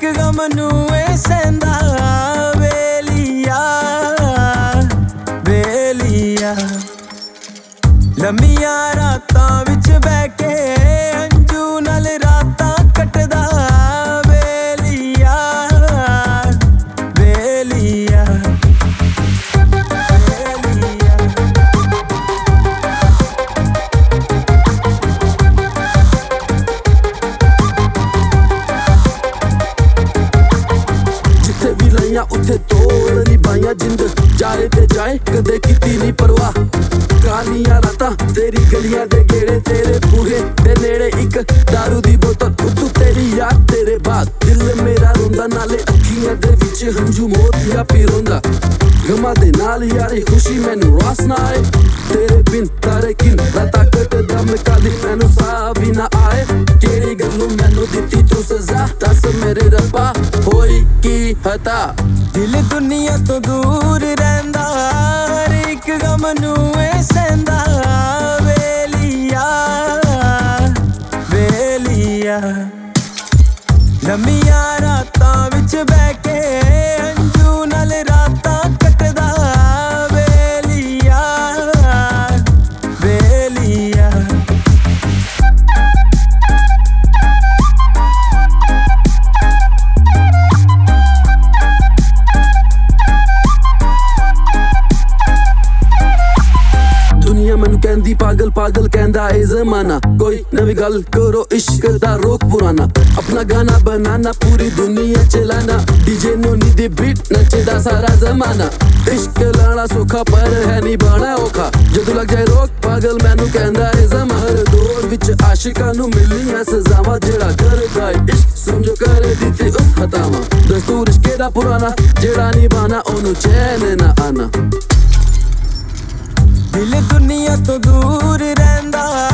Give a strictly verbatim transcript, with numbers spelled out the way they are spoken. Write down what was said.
गम नूं ए सहंदा वेलिया वेलिया लम्मियां रातां विच बैठ के अंजू नाल रातां कटदा वेलिया वेलिया उत्थे तोड़ नी बाइयां जिंद जाए ते जाए कदे कीती नी परवाह कालियां रातां तेरी गलियां दे गेड़े तेरे बूहे दे नेड़े इक दारू दी बोतल उत्तू तेरी याद तेरे बाद दिल मेरा रोंदा नाले अखियां दे विच हंजू मोतिया पी रोंदा गमा दे नाल यारी खुशी मैनू रास ना आए तेरे बिन तारे किन रातां कटदा मैं काली मैनू साह भी ना आए केड़ी गल्लू मैनू दित्ती तू सजा दस मेरे रब्बा होई की हता दिल दुनिया तो दूर रहिंदा हर एक गम नूं ए सहंदा वेलिया वेलिया लम्मियां रातां विच बैठ के अंजू नाल रातां कटदा वेलिया वेलिया मैनू कहंदी पागल पागल कहंदा ए जमाना कोई नवी गल करो इश्क दा रोक पुराना अपना गाना बनाना पूरी दुनिया चलाना डीजे नोनी दी बीट नचदा सारा जमाना इश्क लाना सौखा पर है नी बाना औखा जदों लग जाए रोक पागल मैनू कहंदा ए जमाना दौर विच आशिकां नू मिलियां सजावां जेड़ा करदा इश्क समझो कर दित्ती उस खतावां दस्तूर इश्क दा पुराना जेड़ा निभाना ओनू चैन ना आना दिल दुनिया तो दूर रहिंदा